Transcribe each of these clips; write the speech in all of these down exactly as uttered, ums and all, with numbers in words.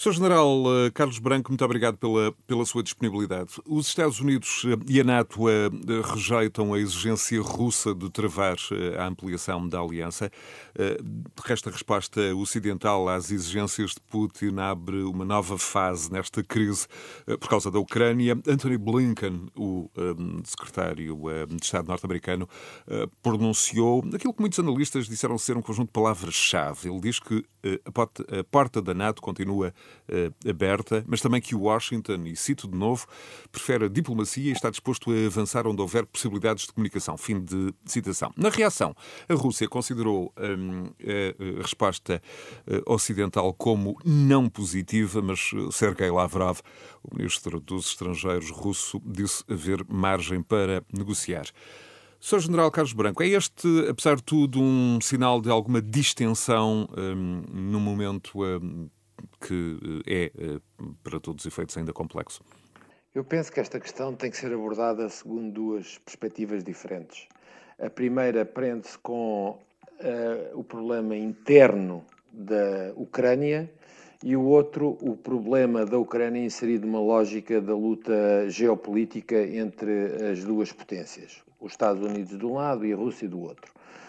senhor General eh, Carlos Branco, muito obrigado pela, pela sua disponibilidade. Os Estados Unidos eh, e a NATO eh, rejeitam a exigência russa de travar eh, a ampliação da aliança. Eh, De resto, a resposta ocidental às exigências de Putin abre uma nova fase nesta crise eh, por causa da Ucrânia. Anthony Blinken, o eh, secretário eh, de Estado norte-americano, eh, pronunciou aquilo que muitos analistas disseram ser um conjunto de palavras-chave. Ele diz que eh, a porta, a porta da NATO continua uh, aberta, mas também que Washington, e cito de novo, prefere a diplomacia e está disposto a avançar onde houver possibilidades de comunicação. Fim de citação. Na reação, a Rússia considerou um, a resposta uh, ocidental como não positiva, mas Sergei Lavrov, o ministro dos Estrangeiros russo, disse haver margem para negociar. senhor General Carlos Branco, é este, apesar de tudo, um sinal de alguma distensão um, num momento um, que é, para todos os efeitos, ainda complexo? Eu penso que esta questão tem que ser abordada segundo duas perspectivas diferentes. A primeira prende-se com uh, o problema interno da Ucrânia e o outro, o problema da Ucrânia inserido numa lógica da luta geopolítica entre as duas potências, os Estados Unidos de um lado e a Rússia do outro.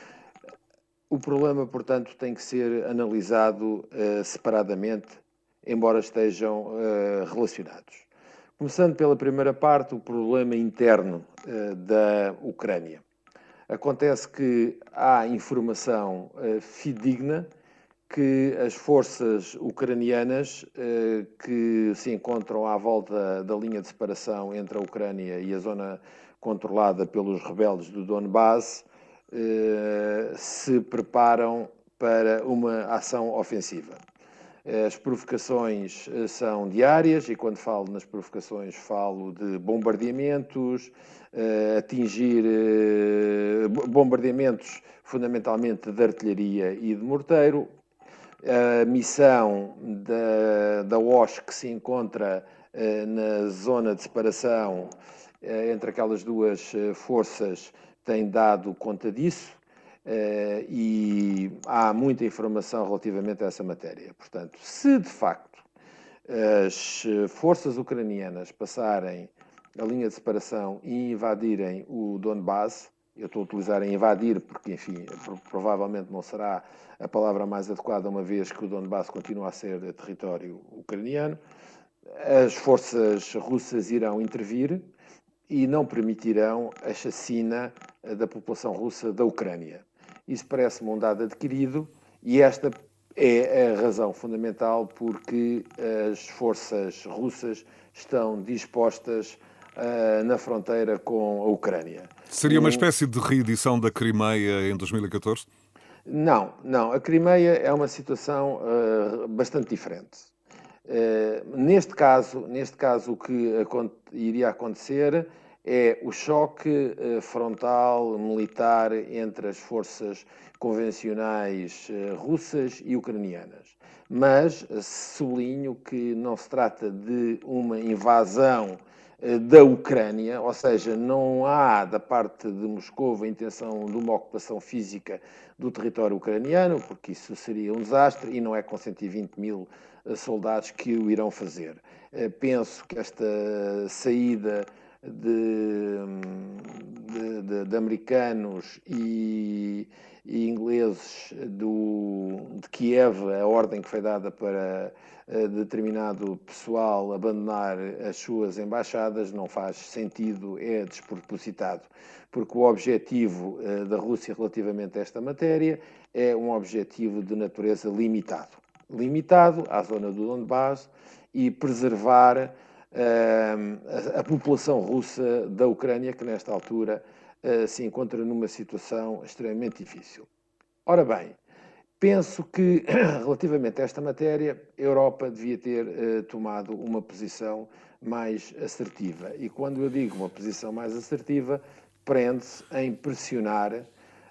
O problema, portanto, tem que ser analisado uh, separadamente, embora estejam uh, relacionados. Começando pela primeira parte, o problema interno uh, da Ucrânia. Acontece que há informação uh, fidedigna que as forças ucranianas uh, que se encontram à volta da linha de separação entre a Ucrânia e a zona controlada pelos rebeldes do Donbass uh, se preparam para uma ação ofensiva. As provocações são diárias e quando falo nas provocações falo de bombardeamentos, atingir bombardeamentos fundamentalmente de artilharia e de morteiro. A missão da, da O S C que se encontra na zona de separação entre aquelas duas forças tem dado conta disso. Uh, e há muita informação relativamente a essa matéria. Portanto, se de facto as forças ucranianas passarem a linha de separação e invadirem o Donbass, eu estou a utilizar em invadir porque, enfim, provavelmente não será a palavra mais adequada, uma vez que o Donbass continua a ser território ucraniano, as forças russas irão intervir e não permitirão a chacina da população russa da Ucrânia. Isso parece-me um dado adquirido e esta é a razão fundamental porque as forças russas estão dispostas uh, na fronteira com a Ucrânia. Seria uma espécie de reedição da Crimeia em dois mil e catorze? Não, não. A Crimeia é uma situação uh, bastante diferente. Uh, neste caso, neste caso, o que iria acontecer é o choque uh, frontal militar entre as forças convencionais uh, russas e ucranianas. Mas uh, sublinho que não se trata de uma invasão uh, da Ucrânia, ou seja, não há da parte de Moscou a intenção de uma ocupação física do território ucraniano, porque isso seria um desastre e não é com cento e vinte mil soldados que o irão fazer. Penso que esta saída de, de, de, de americanos e, e ingleses do, de Kiev, a ordem que foi dada para determinado pessoal abandonar as suas embaixadas, não faz sentido, é despropositado, porque o objetivo da Rússia relativamente a esta matéria é um objetivo de natureza limitado. Limitado à zona do Donbass e preservar uh, a, a população russa da Ucrânia, que nesta altura uh, se encontra numa situação extremamente difícil. Ora bem, penso que, relativamente a esta matéria, a Europa devia ter uh, tomado uma posição mais assertiva. E quando eu digo uma posição mais assertiva, prende-se em pressionar uh,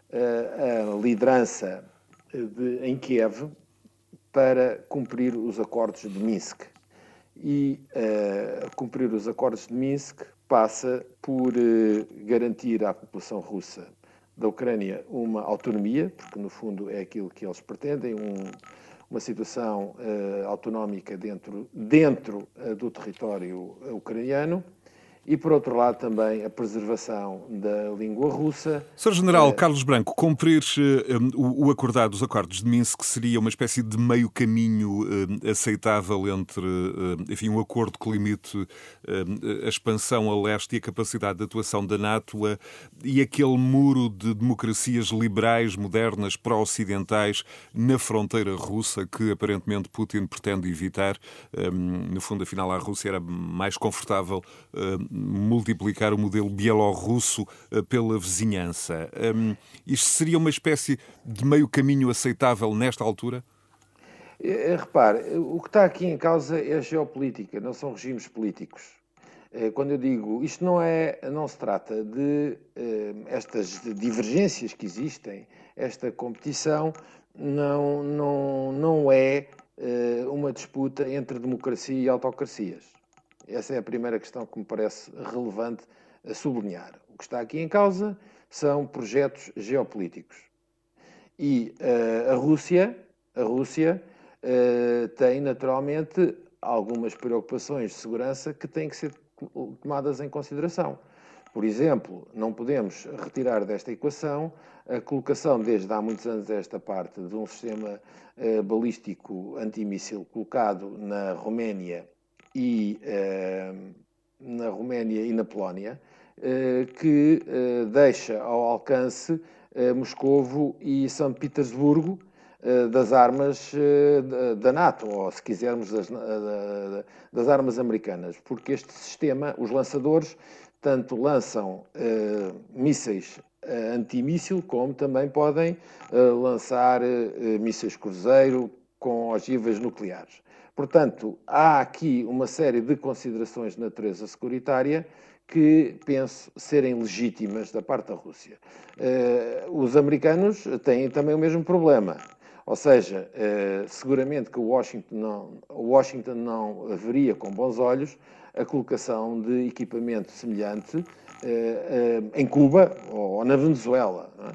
a liderança de, em Kiev para cumprir os acordos de Minsk. E uh, cumprir os acordos de Minsk passa por uh, garantir à população russa da Ucrânia uma autonomia, porque no fundo é aquilo que eles pretendem, um, uma situação uh, autonómica dentro, dentro uh, do território ucraniano, e, por outro lado, também a preservação da língua russa. senhor General Carlos Branco, cumprir uh, o, o acordado, os acordos de Minsk, seria uma espécie de meio caminho uh, aceitável entre, uh, enfim, um acordo que limite uh, a expansão a leste e a capacidade de atuação da NATO uh, e aquele muro de democracias liberais, modernas, pró-ocidentais na fronteira russa que aparentemente Putin pretende evitar. Um, no fundo, afinal, a Rússia era mais confortável uh, multiplicar o modelo bielorrusso uh, pela vizinhança. Um, isto seria uma espécie de meio caminho aceitável nesta altura? Repare, o que está aqui em causa é a geopolítica, não são regimes políticos. Quando eu digo, isto não, é, não se trata de estas divergências que existem, esta competição não, não, não é uma disputa entre democracia e autocracias. Essa é a primeira questão que me parece relevante a sublinhar. O que está aqui em causa são projetos geopolíticos. E uh, a Rússia, a Rússia uh, tem naturalmente algumas preocupações de segurança que têm que ser tomadas em consideração. Por exemplo, não podemos retirar desta equação a colocação, desde há muitos anos esta parte, de um sistema uh, balístico antimíssil colocado na Roménia e uh, na Roménia e na Polónia, uh, que uh, deixa ao alcance uh, Moscovo e São Petersburgo uh, das armas uh, da NATO, ou se quisermos das, uh, das armas americanas, porque este sistema, os lançadores, tanto lançam uh, mísseis uh, antimíssil, como também podem uh, lançar uh, mísseis cruzeiro com ogivas nucleares. Portanto, há aqui uma série de considerações de natureza securitária que penso serem legítimas da parte da Rússia. Uh, os americanos têm também o mesmo problema. Ou seja, uh, seguramente que o Washington não, Washington não veria com bons olhos a colocação de equipamento semelhante uh, uh, em Cuba ou na Venezuela. Não é?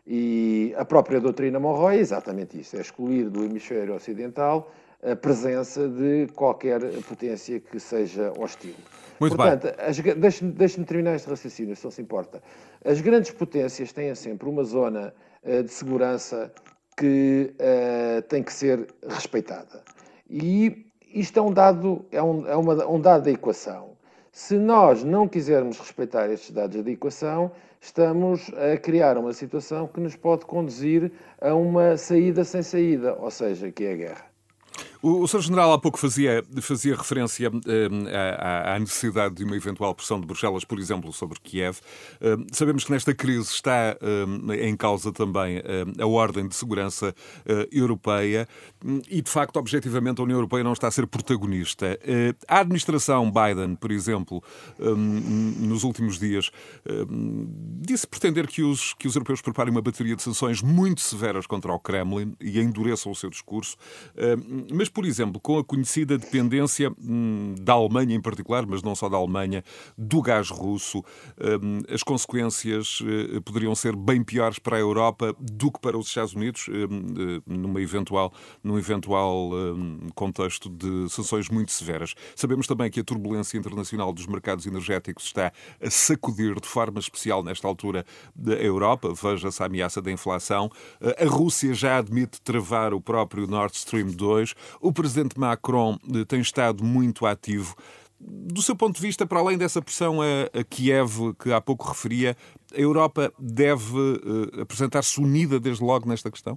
E a própria doutrina Monroe é exatamente isso, é excluir do hemisfério ocidental a presença de qualquer potência que seja hostil. Muito Portanto, bem. deixe-me deixe terminar este raciocínio, se não se importa. As grandes potências têm sempre uma zona uh, de segurança que uh, tem que ser respeitada. E isto é um dado, é um, é uma, um dado da equação. Se nós não quisermos respeitar estes dados da equação, estamos a criar uma situação que nos pode conduzir a uma saída sem saída, ou seja, que é a guerra. O, o senhor General há pouco fazia, fazia referência uh, à, à necessidade de uma eventual pressão de Bruxelas, por exemplo, sobre Kiev. Uh, sabemos que nesta crise está uh, em causa também uh, a ordem de segurança uh, europeia e, de facto, objetivamente, a União Europeia não está a ser protagonista. Uh, a administração Biden, por exemplo, um, nos últimos dias, um, disse pretender que os, que os europeus preparem uma bateria de sanções muito severas contra o Kremlin e endureçam o seu discurso. Uh, mas, por exemplo, com a conhecida dependência hum, da Alemanha em particular, mas não só da Alemanha, do gás russo, hum, as consequências hum, poderiam ser bem piores para a Europa do que para os Estados Unidos, hum, numa eventual, num eventual hum, contexto de sanções muito severas. Sabemos também que a turbulência internacional dos mercados energéticos está a sacudir de forma especial nesta altura a Europa. Veja-se a ameaça da inflação. A Rússia já admite travar o próprio Nord Stream dois. O presidente Macron tem estado muito ativo. Do seu ponto de vista, para além dessa pressão a, a Kiev, que há pouco referia, a Europa deve uh, apresentar-se unida desde logo nesta questão?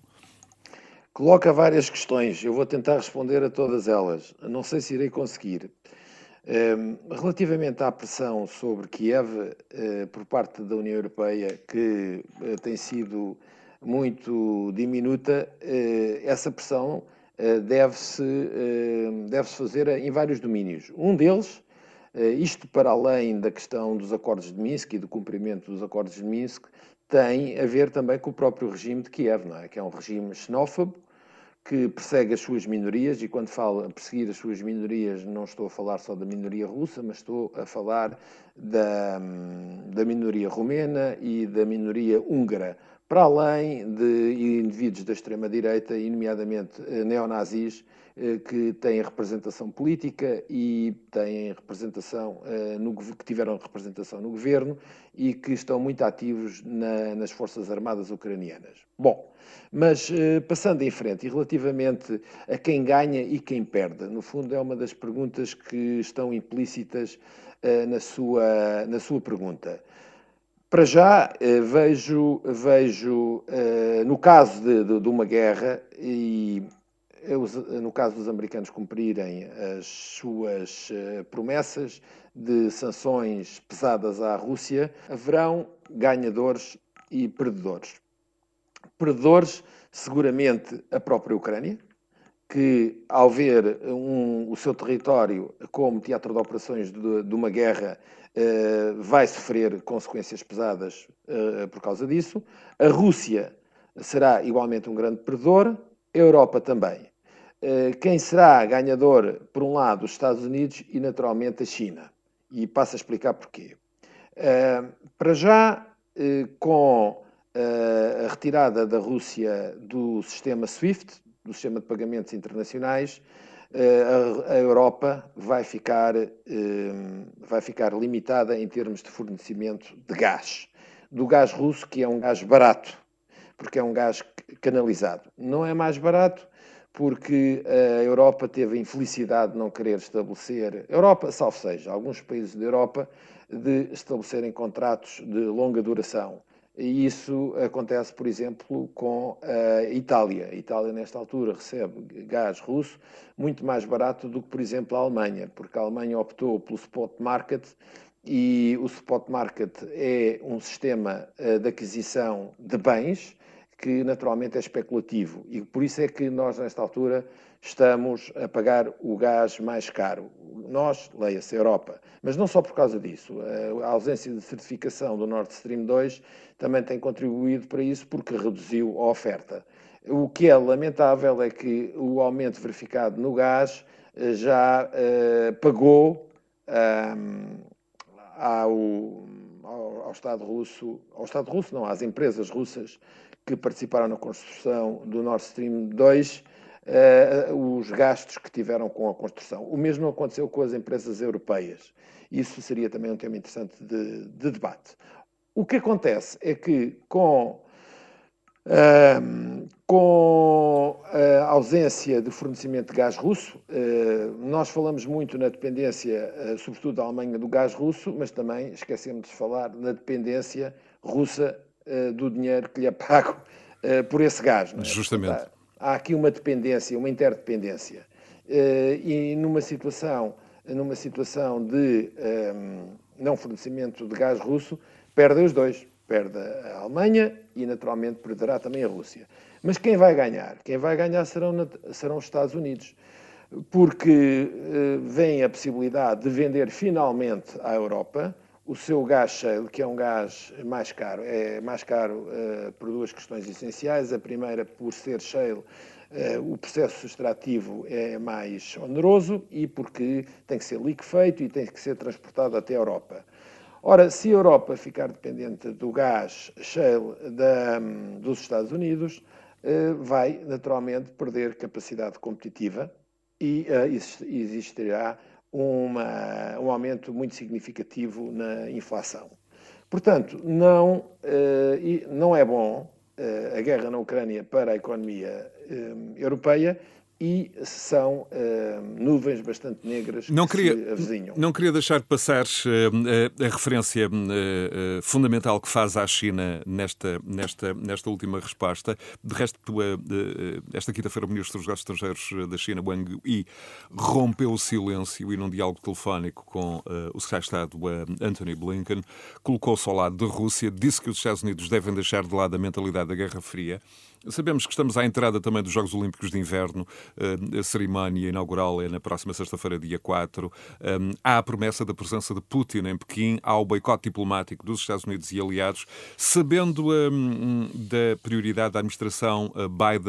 Coloca várias questões. Eu vou tentar responder a todas elas. Não sei se irei conseguir. Um, relativamente à pressão sobre Kiev uh, por parte da União Europeia, que uh, tem sido muito diminuta, uh, essa pressão uh, deve-se uh, deve-se fazer em vários domínios. Um deles, uh, isto para além da questão dos acordos de Minsk e do cumprimento dos acordos de Minsk, tem a ver também com o próprio regime de Kiev, não é? Que é um regime xenófobo, que persegue as suas minorias, e quando falo perseguir as suas minorias não estou a falar só da minoria russa, mas estou a falar da, da minoria romena e da minoria húngara, para além de indivíduos da extrema-direita, e nomeadamente neonazis, que têm representação política e têm representação, no, que tiveram representação no governo e que estão muito ativos na, nas Forças Armadas ucranianas. Bom, mas passando em frente, e relativamente a quem ganha e quem perde, no fundo é uma das perguntas que estão implícitas na sua, na sua pergunta. Para já, vejo, vejo no caso de, de, de uma guerra, e no caso dos americanos cumprirem as suas promessas de sanções pesadas à Rússia, haverão ganhadores e perdedores. Perdedores, seguramente, a própria Ucrânia, que, ao ver um, o seu território como teatro de operações de, de uma guerra, uh, vai sofrer consequências pesadas uh, por causa disso. A Rússia será igualmente um grande perdedor, a Europa também. Uh, quem será ganhador, por um lado, os Estados Unidos e, naturalmente, a China. E passo a explicar porquê. Uh, para já, uh, com uh, a retirada da Rússia do sistema SWIFT, do sistema de pagamentos internacionais, a Europa vai ficar, vai ficar limitada em termos de fornecimento de gás. Do gás russo, que é um gás barato, porque é um gás canalizado. Não é mais barato porque a Europa teve a infelicidade de não querer estabelecer, Europa, salvo seja, alguns países da Europa, de estabelecerem contratos de longa duração. E isso acontece, por exemplo, com a Itália. A Itália, nesta altura, recebe gás russo muito mais barato do que, por exemplo, a Alemanha, porque a Alemanha optou pelo spot market e o spot market é um sistema de aquisição de bens que, naturalmente, é especulativo. E por isso é que nós, nesta altura, estamos a pagar o gás mais caro. Nós, leia-se a Europa. Mas não só por causa disso. A ausência de certificação do Nord Stream dois também tem contribuído para isso, porque reduziu a oferta. O que é lamentável é que o aumento verificado no gás já uh, pagou um, ao, ao, ao Estado russo, ao Estado russo não, às empresas russas que participaram na construção do Nord Stream dois, uh, os gastos que tiveram com a construção. O mesmo aconteceu com as empresas europeias. Isso seria também um tema interessante de, de debate. O que acontece é que com, uh, com a ausência de fornecimento de gás russo, uh, nós falamos muito na dependência, uh, sobretudo da Alemanha, do gás russo, mas também esquecemos de falar na dependência russa uh, do dinheiro que lhe é pago uh, por esse gás. Não é? Justamente. Portanto, há, há aqui uma dependência, uma interdependência. Uh, e numa situação, numa situação de um, não fornecimento de gás russo, perdem os dois. Perde a Alemanha e, naturalmente, perderá também a Rússia. Mas quem vai ganhar? Quem vai ganhar serão, serão os Estados Unidos, porque eh, vem a possibilidade de vender finalmente à Europa o seu gás shale, que é um gás mais caro. É mais caro eh, por duas questões essenciais. A primeira, por ser shale, eh, o processo extrativo é mais oneroso e porque tem que ser liquefeito e tem que ser transportado até a Europa. Ora, se a Europa ficar dependente do gás shale da, dos Estados Unidos, vai naturalmente perder capacidade competitiva e existirá uma, um aumento muito significativo na inflação. Portanto, não, não é bom a guerra na Ucrânia para a economia europeia, e são uh, nuvens bastante negras não que queria, se avizinham. Não queria deixar de passar uh, a, a referência uh, uh, fundamental que faz à China nesta, nesta, nesta última resposta. De resto, uh, uh, esta quinta-feira o Ministro dos Negócios Estrangeiros da China, Wang Yi, rompeu o silêncio e, num diálogo telefónico com uh, o Secretário de Estado, uh, Antony Blinken, colocou-se ao lado da Rússia, disse que os Estados Unidos devem deixar de lado a mentalidade da Guerra Fria. Sabemos que estamos à entrada também dos Jogos Olímpicos de Inverno. A cerimónia inaugural é na próxima sexta-feira, dia quatro. Há a promessa da presença de Putin em Pequim, há o boicote diplomático dos Estados Unidos e aliados. Sabendo da prioridade da administração Biden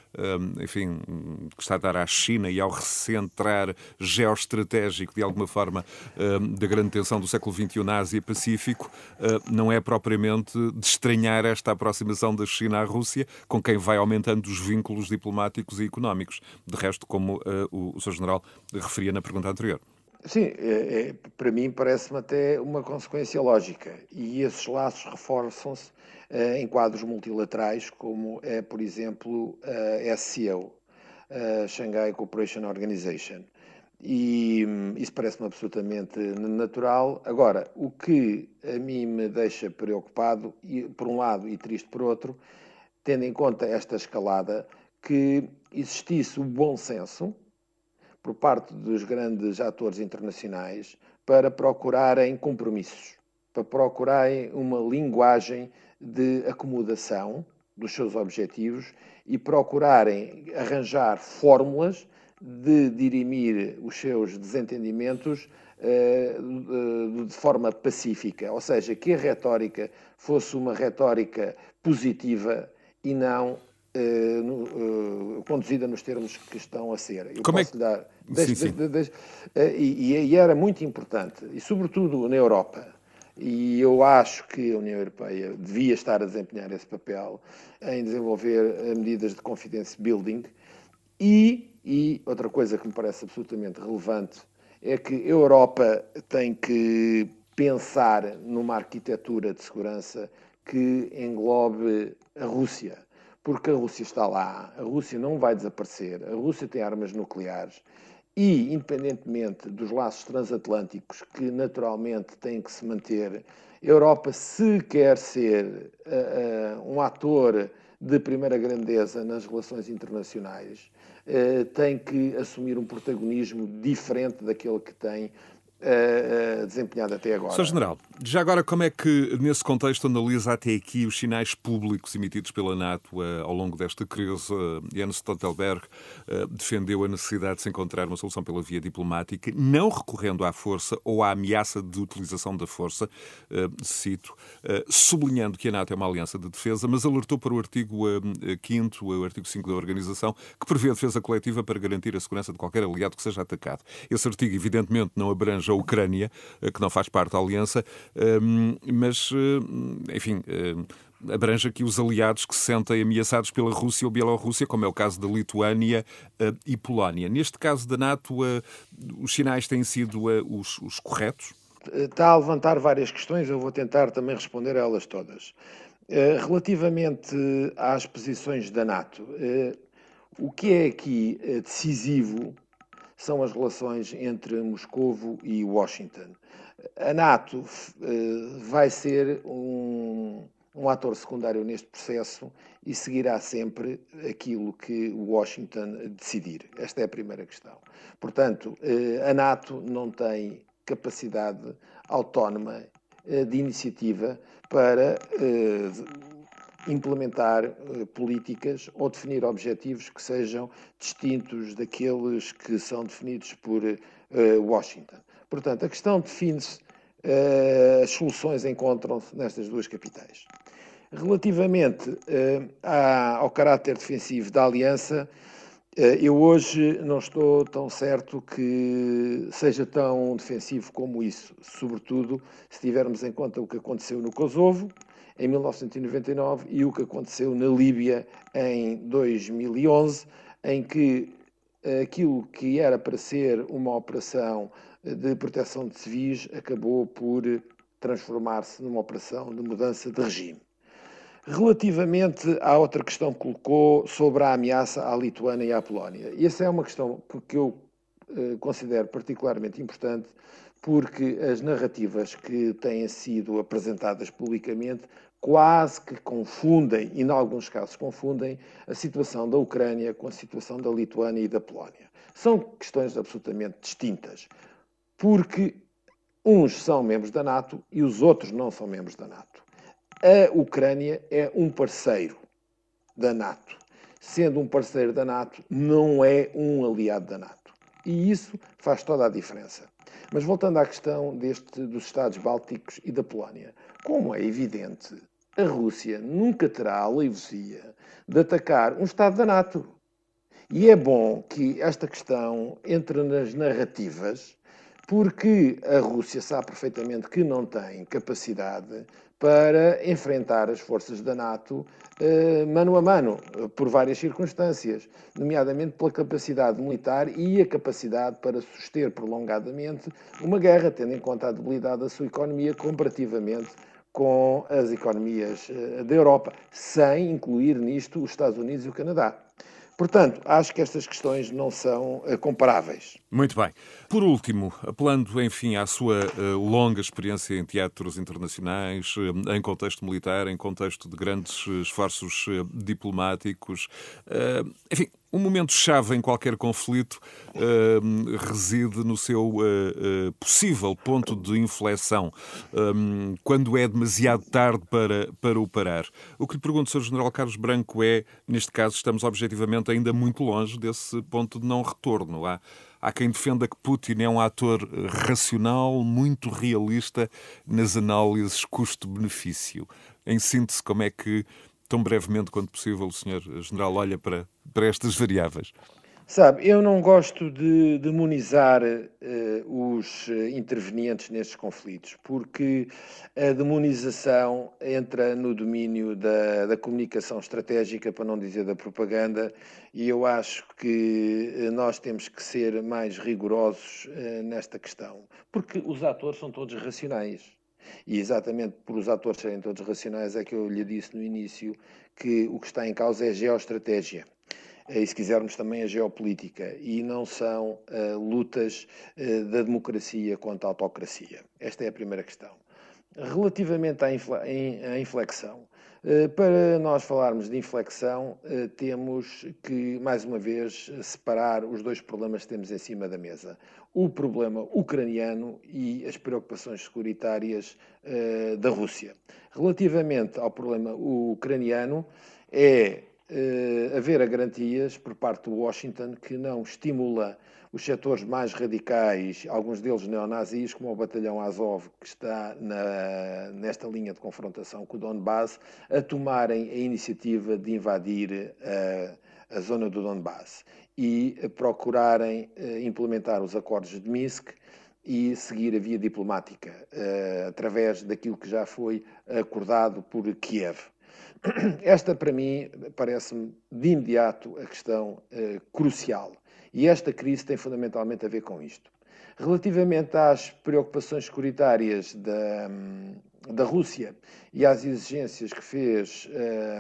enfim, que está a dar à China e ao recentrar geoestratégico, de alguma forma, da grande tensão do século vinte e um na Ásia-Pacífico, não é propriamente de estranhar esta aproximação da China à Rússia, com quem vai aumentando os vínculos diplomáticos e económicos. De resto, como o, o senhor General referia na pergunta anterior. Sim, é, é, para mim parece-me até uma consequência lógica, e esses laços reforçam-se eh, em quadros multilaterais, como é, por exemplo, a S C O, a Shanghai Cooperation Organization. E hum, isso parece-me absolutamente natural. Agora, o que a mim me deixa preocupado, e, por um lado, e triste por outro, tendo em conta esta escalada, que existisse o bom senso por parte dos grandes atores internacionais para procurarem compromissos, para procurarem uma linguagem de acomodação dos seus objetivos e procurarem arranjar fórmulas de dirimir os seus desentendimentos uh, de forma pacífica, ou seja, que a retórica fosse uma retórica positiva e não Uh, no, uh, conduzida nos termos que estão a ser. Eu Como é posso que... lhe dar... Sim, Deixe, sim. deixe, deixe, uh, e, e era muito importante, e sobretudo na Europa, e eu acho que a União Europeia devia estar a desempenhar esse papel em desenvolver medidas de confidence building, e, e outra coisa que me parece absolutamente relevante é que a Europa tem que pensar numa arquitetura de segurança que englobe a Rússia, porque a Rússia está lá, a Rússia não vai desaparecer, a Rússia tem armas nucleares e, independentemente dos laços transatlânticos que naturalmente têm que se manter, a Europa, se quer ser uh, uh, um ator de primeira grandeza nas relações internacionais, uh, tem que assumir um protagonismo diferente daquele que tem Uh, uh, desempenhado até agora. senhor General, já agora como é que, nesse contexto, analisa até aqui os sinais públicos emitidos pela NATO uh, ao longo desta crise? Uh, Jens Stoltenberg uh, defendeu a necessidade de se encontrar uma solução pela via diplomática, não recorrendo à força ou à ameaça de utilização da força, uh, cito, uh, sublinhando que a NATO é uma aliança de defesa, mas alertou para o artigo uh, quinto, o artigo cinco da organização, que prevê a defesa coletiva para garantir a segurança de qualquer aliado que seja atacado. Esse artigo, evidentemente, não abrange a Ucrânia, que não faz parte da aliança, mas, enfim, abrange aqui os aliados que se sentem ameaçados pela Rússia ou Bielorrússia, como é o caso da Lituânia e Polónia. Neste caso da NATO, os sinais têm sido os, os corretos? Está a levantar várias questões, eu vou tentar também responder a elas todas. Relativamente às posições da NATO, o que é aqui decisivo são as relações entre Moscovo e Washington. A NATO uh, vai ser um, um ator secundário neste processo e seguirá sempre aquilo que Washington decidir. Esta é a primeira questão. Portanto, uh, a NATO não tem capacidade autónoma uh, de iniciativa para implementar uh, políticas ou definir objetivos que sejam distintos daqueles que são definidos por uh, Washington. Portanto, a questão define-se, uh, as soluções encontram-se nestas duas capitais. Relativamente uh, à, ao caráter defensivo da aliança, uh, eu hoje não estou tão certo que seja tão defensivo como isso, sobretudo se tivermos em conta o que aconteceu no Kosovo, em mil novecentos e noventa e nove, e o que aconteceu na Líbia em dois mil e onze, em que aquilo que era para ser uma operação de proteção de civis acabou por transformar-se numa operação de mudança de regime. Relativamente à outra questão que colocou sobre a ameaça à Lituânia e à Polónia, essa é uma questão que eu considero particularmente importante, porque as narrativas que têm sido apresentadas publicamente quase que confundem, e em alguns casos confundem, a situação da Ucrânia com a situação da Lituânia e da Polónia. São questões absolutamente distintas, porque uns são membros da NATO e os outros não são membros da NATO. A Ucrânia é um parceiro da NATO. Sendo um parceiro da NATO, não é um aliado da NATO. E isso faz toda a diferença. Mas voltando à questão deste, dos Estados Bálticos e da Polónia, como é evidente, a Rússia nunca terá a alevosía de atacar um Estado da NATO. E é bom que esta questão entre nas narrativas, porque a Rússia sabe perfeitamente que não tem capacidade para enfrentar as forças da NATO eh, mano a mano, por várias circunstâncias, nomeadamente pela capacidade militar e a capacidade para suster prolongadamente uma guerra, tendo em conta a debilidade da sua economia comparativamente com as economias eh, da Europa, sem incluir nisto os Estados Unidos e o Canadá. Portanto, acho que estas questões não são uh, comparáveis. Muito bem. Por último, apelando, enfim, à sua uh, longa experiência em teatros internacionais, uh, em contexto militar, em contexto de grandes uh, esforços uh, diplomáticos, uh, enfim, um momento-chave em qualquer conflito uh, reside no seu uh, uh, possível ponto de inflexão, um, quando é demasiado tarde para, para o parar. O que lhe pergunto, senhor General Carlos Branco, é, neste caso, estamos objetivamente ainda muito longe desse ponto de não retorno. Há, há quem defenda que Putin é um ator racional, muito realista nas análises custo-benefício. Em síntese, como é que, tão brevemente quanto possível, o senhor General olha para, para estas variáveis? Sabe, eu não gosto de demonizar uh, os intervenientes nestes conflitos, porque a demonização entra no domínio da, da comunicação estratégica, para não dizer da propaganda, e eu acho que nós temos que ser mais rigorosos uh, nesta questão, porque os atores são todos racionais. E exatamente por os atores serem todos racionais é que eu lhe disse no início que o que está em causa é a geoestratégia. E se quisermos também a geopolítica, e não são uh, lutas uh, da democracia contra a autocracia. Esta é a primeira questão. Relativamente à, infle à inflexão, uh, para nós falarmos de inflexão, uh, temos que, mais uma vez, separar os dois problemas que temos em cima da mesa. O problema ucraniano e as preocupações securitárias uh, da Rússia. Relativamente ao problema ucraniano, é Uh, haver a garantias por parte de Washington que não estimula os setores mais radicais, alguns deles neonazis, como o Batalhão Azov, que está na, nesta linha de confrontação com o Donbass, a tomarem a iniciativa de invadir uh, a zona do Donbass e a procurarem uh, implementar os acordos de Minsk e seguir a via diplomática, uh, através daquilo que já foi acordado por Kiev. Esta, para mim, parece-me de imediato a questão uh, crucial. E esta crise tem fundamentalmente a ver com isto. Relativamente às preocupações securitárias da, da Rússia e às exigências que fez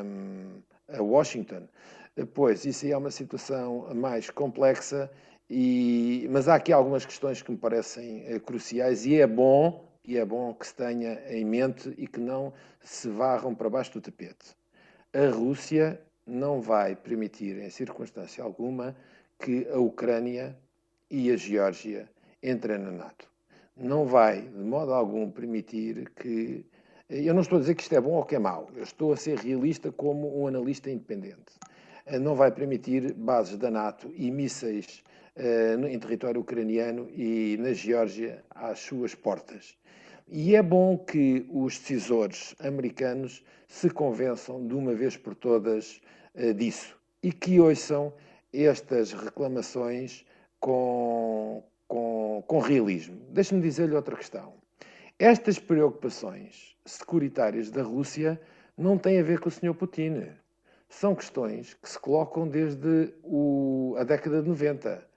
um, a Washington, pois isso aí é uma situação mais complexa, e, mas há aqui algumas questões que me parecem uh, cruciais e é bom e é bom que se tenha em mente e que não se varram para baixo do tapete. A Rússia não vai permitir, em circunstância alguma, que a Ucrânia e a Geórgia entrem na NATO. Não vai, de modo algum, permitir que... Eu não estou a dizer que isto é bom ou que é mau. Eu estou a ser realista como um analista independente. Não vai permitir bases da NATO e mísseis uh, em território ucraniano e na Geórgia às suas portas. E é bom que os decisores americanos se convençam de uma vez por todas uh, disso e que ouçam estas reclamações com, com, com realismo. Deixe-me dizer-lhe outra questão. Estas preocupações securitárias da Rússia não têm a ver com o senhor Putin. São questões que se colocam desde o, a década de noventa.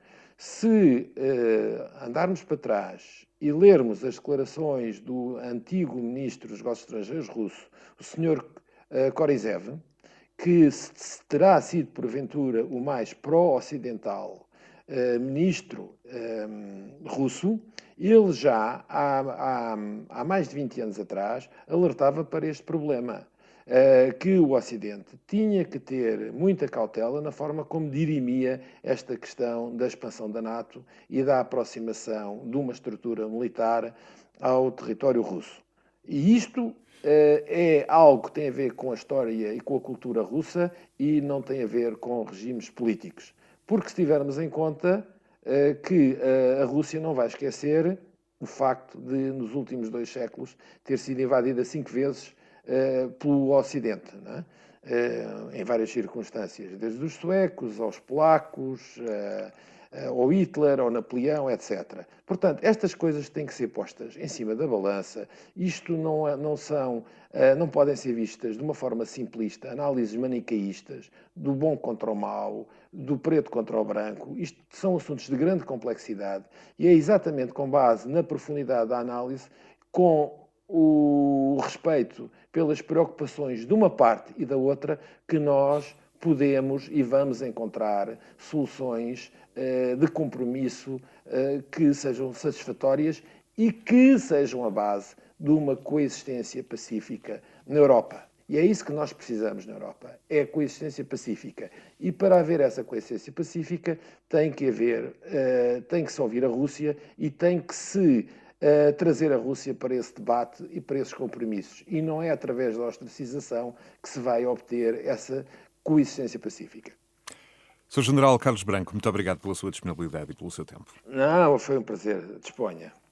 Se uh, andarmos para trás e lermos as declarações do antigo ministro dos Negócios Estrangeiros russo, o senhor uh, Korizev, que terá sido, porventura, o mais pró-ocidental uh, ministro um, russo, ele já, há, há, há mais de vinte anos atrás, alertava para este problema. Uh, que o Ocidente tinha que ter muita cautela na forma como dirimia esta questão da expansão da NATO e da aproximação de uma estrutura militar ao território russo. E isto uh, é algo que tem a ver com a história e com a cultura russa e não tem a ver com regimes políticos. Porque se tivermos em conta uh, que uh, a Rússia não vai esquecer o facto de, nos últimos dois séculos, ter sido invadida cinco vezes Uh, pelo Ocidente. Não é? em várias circunstâncias, desde os suecos aos polacos, ao Hitler, ao Napoleão, etcétera. Portanto, estas coisas têm que ser postas em cima da balança. Isto não, não são, não podem ser vistas de uma forma simplista, análises manicaístas, do bom contra o mau, do preto contra o branco. Isto são assuntos de grande complexidade e é exatamente com base na profundidade da análise, com o respeito pelas preocupações de uma parte e da outra, que nós podemos e vamos encontrar soluções uh, de compromisso uh, que sejam satisfatórias e que sejam a base de uma coexistência pacífica na Europa. E é isso que nós precisamos na Europa, é a coexistência pacífica. E para haver essa coexistência pacífica tem que haver, uh, tem que se ouvir a Rússia e tem que se Uh, trazer a Rússia para esse debate e para esses compromissos. E não é através da ostracização que se vai obter essa coexistência pacífica. senhor General Carlos Branco, muito obrigado pela sua disponibilidade e pelo seu tempo. Não, foi um prazer. Disponha.